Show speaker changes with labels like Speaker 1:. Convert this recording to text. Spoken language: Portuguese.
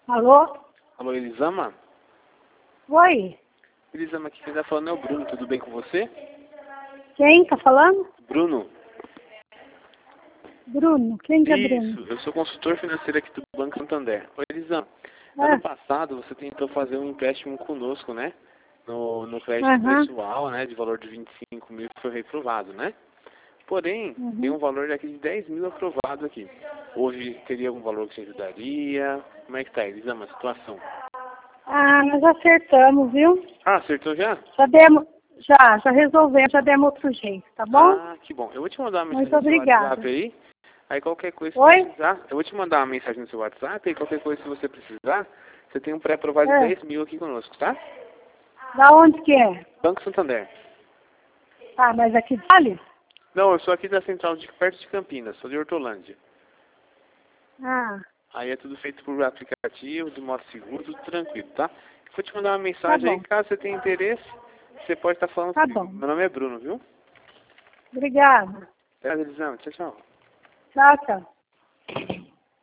Speaker 1: Alô?
Speaker 2: Alô, Elisama?
Speaker 1: Oi?
Speaker 2: Elisama, aqui quem tá falando é o Bruno, tudo bem com você?
Speaker 1: Quem tá falando?
Speaker 2: Bruno?
Speaker 1: Bruno. Quem que é Bruno?
Speaker 2: Isso, eu sou consultor financeiro aqui do Banco Santander. Oi, Elisama, ano passado você tentou fazer um empréstimo conosco, né? No crédito pessoal, né? De valor de 25 mil que foi reprovado, né? Porém, tem um valor aqui de 10 mil aprovado aqui. Hoje teria algum valor que te ajudaria? Como é que tá, Elisama, a situação?
Speaker 1: Ah, nós acertamos, viu?
Speaker 2: Ah, acertou já?
Speaker 1: Já demos, já resolvemos, já demos outro jeito, tá bom?
Speaker 2: Ah, que bom. Eu vou te mandar uma mensagem
Speaker 1: Muito
Speaker 2: no seu
Speaker 1: obrigada.
Speaker 2: WhatsApp aí. Aí qualquer coisa, se
Speaker 1: Oi?
Speaker 2: você precisar, eu vou te mandar uma mensagem no seu WhatsApp e qualquer coisa, se você precisar, você tem um pré-aprovado de 10 mil aqui conosco, tá?
Speaker 1: Da onde que é?
Speaker 2: Banco Santander.
Speaker 1: Ah, mas aqui vale?
Speaker 2: Não, eu sou aqui da central de perto de Campinas, sou de Hortolândia.
Speaker 1: Ah,
Speaker 2: Aí é tudo feito por aplicativo, de modo seguro, tudo tranquilo, tá? Vou te mandar uma mensagem aí,
Speaker 1: bom.
Speaker 2: caso você tenha interesse, você pode estar falando
Speaker 1: Tá
Speaker 2: comigo.
Speaker 1: bom.
Speaker 2: Meu nome é Bruno, viu?
Speaker 1: Obrigada.
Speaker 2: Até, Elisama. Tchau, tchau.
Speaker 1: Tchau, tchau.